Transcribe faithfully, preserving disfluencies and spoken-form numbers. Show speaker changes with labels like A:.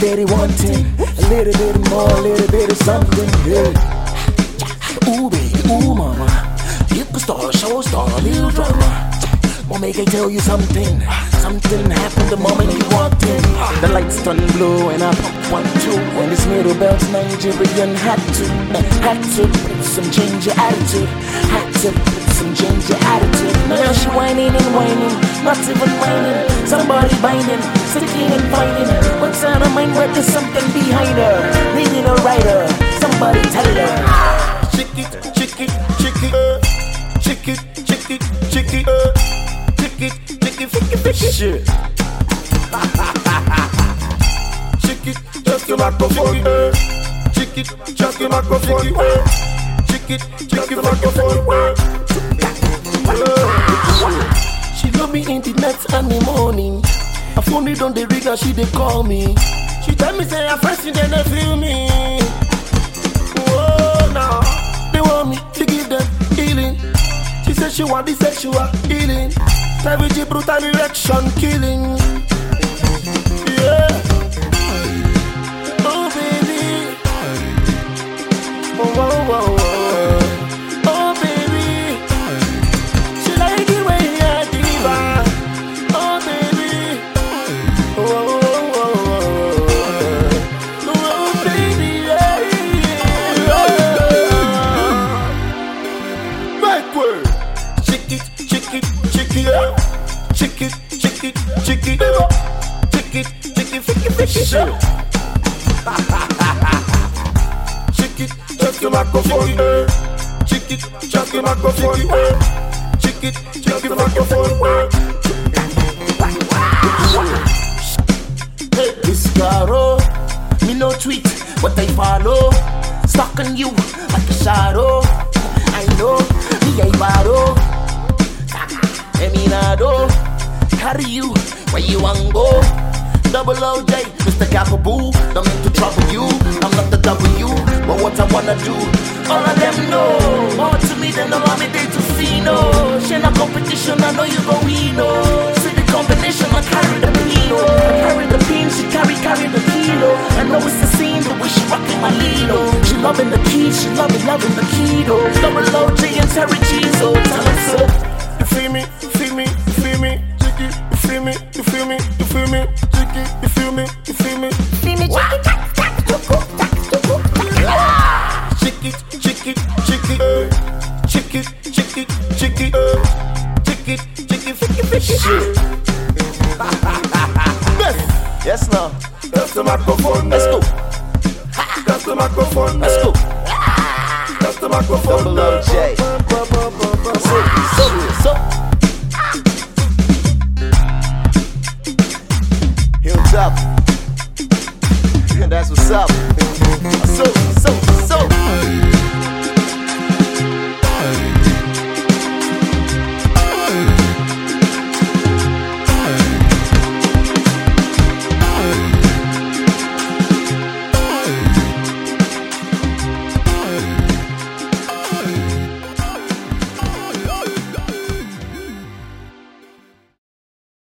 A: steady wanting a little bit more, a little bit of something. Yeah. Ooh baby, ooh mama, you can start a show, start a little drama. Well, make I tell you something. Something happened the moment you walked in. The lights turn blue and I pop one two. When this middle belt Nigerian had to, had to put some change your attitude. Had to put some change your attitude. Now she whining and whining, not even whining. Somebody binding, sticking and fighting. What's on her mind? But there's something behind her. Needing a writer, somebody tell her.
B: Chick it, chick it, chick it, uh, chick it, chick it, chick it, uh. Chick it, chick it, chick it, chick it.
A: Shit.
B: Chick it, just the microphone. Chick it, just the microphone. Chick it, just the microphone.
A: She love me in the night and the morning. I phone it on the ring and she dey call me.
B: She tell me say her friends then they feel me. Oh no,
A: They want me to give them healing.
B: she said she want the sexual healing. Savage brutal erection killing. Yeah.
A: Oh baby,
B: Oh, oh, oh, oh.
A: oh baby,
B: She like the way you diva.
A: oh baby,
B: Oh, oh, oh, oh, oh.
A: oh baby, yeah,
B: Yeah. Backward. Chick it, chick it, chick it, yeah. Chick it, chick it, chick it, yeah. Chick it, chick it, chick it, chick it, yeah. Chick it, just the microphone, eh. Chick it, just the microphone, eh. Chick it, just the microphone, eh.
A: Hey, this Caro, me no tweet, but I follow. Stalking you like a shadow. I know, me I borrow. Eminado, carry you where you want go. Double O J, Mister Capaboo. Don't mean to trouble you, I'm not the W. But what I wanna do, all of them know. More to me than the mommy they to see, no. She no competition, I know you go we know. See the combination, I carry the pino. I carry the pin, she carry, carry the kilo. I know it's the scene, the way she rockin' my Lilo. She loving the keys, she loving, loving the keto. Double O J and Terry G's, oh, tell her so.
B: You feel me, you feel me, you feel me, chick it, you feel me, you feel me, you feel me, chick it, you feel me, you feel me,
A: Feel me, chick it, tack, tack, tuku, tack, tuku, tack.
B: chick it, chick it, chick it, uh, chick it, chick it, chick it, uh, chick it, chick it, chick it, chick it. Yes,
A: Yes, no.
B: that's the microphone.
A: Let's go.
B: That's the microphone.
A: Let's go.
B: That's the microphone.
A: Double O J. So, so, so. Heels up. That's what's up. So, so.